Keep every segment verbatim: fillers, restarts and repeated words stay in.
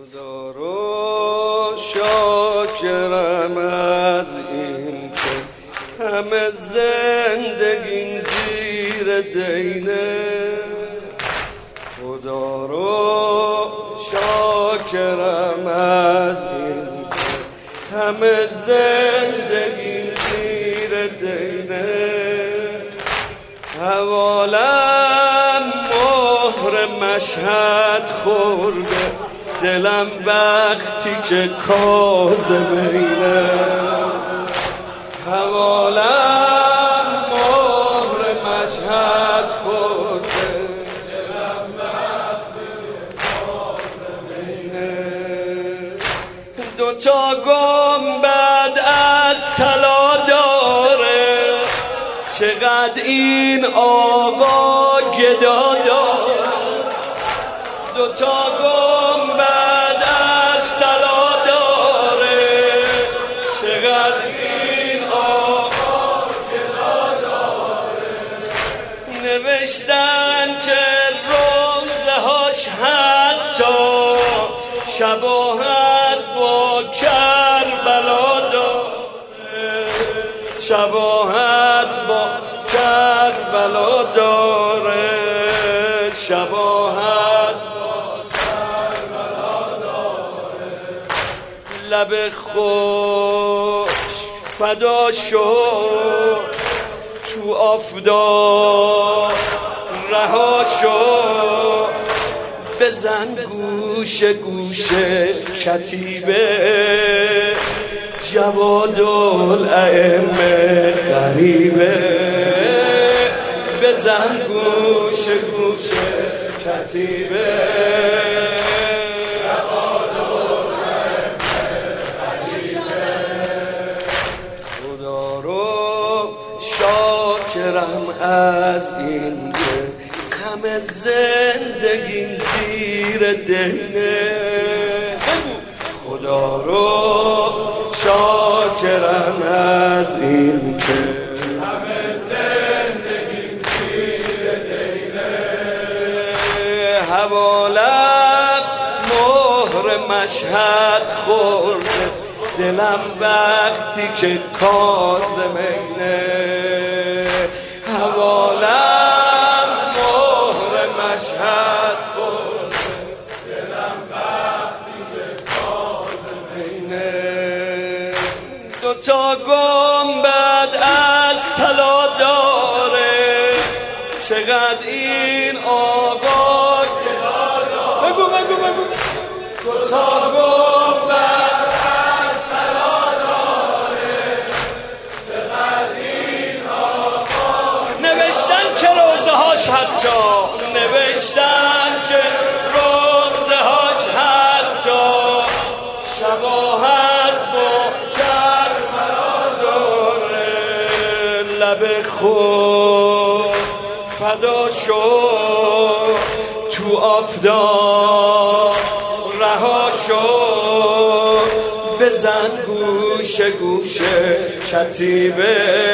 خدا رو شاکرم از این که همه زندگیم زیر دینه. خدا رو شاکرم از این که همه زندگیم زیر دینه. حوالم مهر مشهد خورده، دلم وقتی که کاظمینه. حوالم مهر مشهد خورده، دلم وقتی که کاظمینه. دوتا گنبد از طلا داره، چقدر این آقا گدا داره. دوتا گنبد از طلا داره، چقدر این آقا گدا داره. نوشتن که روزه هاش حتی شباهت با کربلا داره، شباهت با کربلا داره، شباهت با کربلا داره. لب خوش فدا شد، تو آفتاب رها شد. بزن گوش گوش کتیبه، جواد الائمه غریبه. بزن گوش گوش کتیبه، جواد الائمه غریبه. خدا رو شاکرم از این که همه زندگیم زیر دینه. خدا رو شاکرم از این که همه زندگیم زیر دینه. حوالم مهر مشهد خورده، دلم وقتی که کاظمینه. حوالم مهر مشهد خورده، دلم وقتی که کاظمینه. دوتا گنبد از طلا داره، چقدر این آقا گدا داره. بگو بگو بگو. دوتا گنبد از طلا داره، چقدر این آقا. نوشتن که روزه هاش حتی، نوشتن که روزه هاش حتی شباهت با کربلا داره. لب خود فدا شد، تو آفتاب رها شد. بزن گوش گوش کتیبه،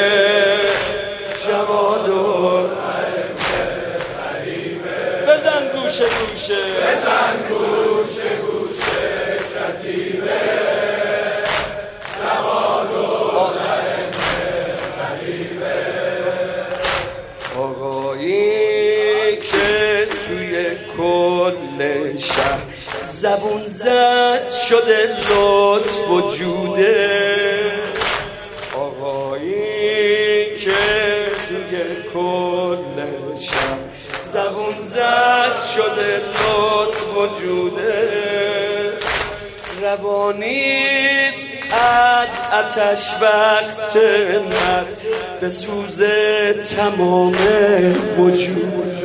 جواد الائمه غریبه. بزن گوش گوش، بزن گوش گوش کتیبه، جواد الائمه غریبه. آقایی که توی کل شهر زبون زد شده لطف و جوده. آقایی که توی کل شهر زبون زد شده لطف و جوده. روانیست از آتش وقت مرد به سوز تمام وجود.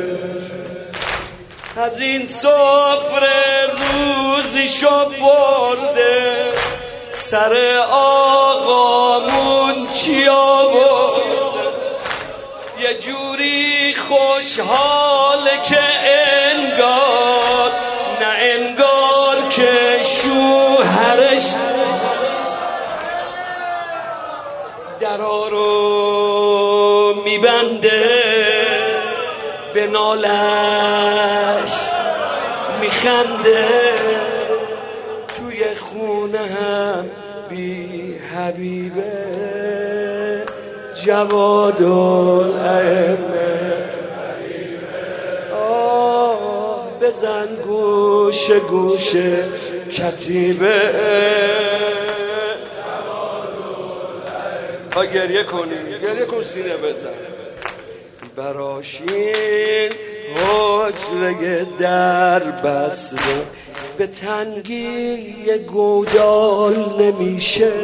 از این سفره روزیشو برده، سر آقامون چی آورده. یه جوری خوشحاله که انگار، نه انگار که شوهرش درا رو میبنده. به نالش میخنده، خونه هم بی حبیبه جواد الائمه آه بزن گوش گوش کتیبه ها گریه کنی گریه کن سینه بزن براشین حجره در بسته به تنگی گودال نمیشه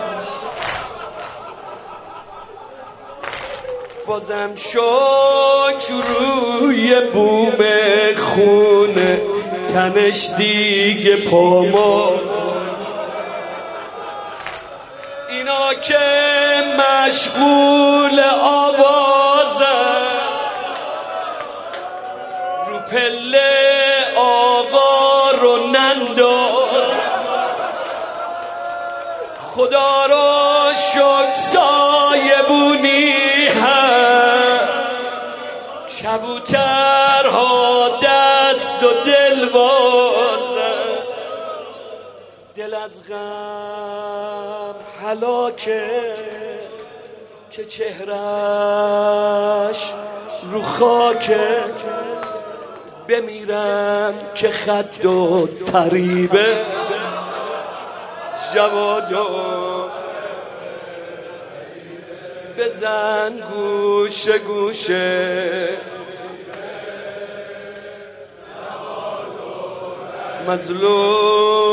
بازم شکر روی بوم خونه تنش دیگه پاما اینا که مشغول آوازه رو پله آقا رو ننداز خدا رو شکر سایبونی هم کبوترها دست و دل بازن دل از غم هلاکه که چهرش رو خاکه بمیرم که خد و طریبه جوادو بزن گوش گوشه مظلوم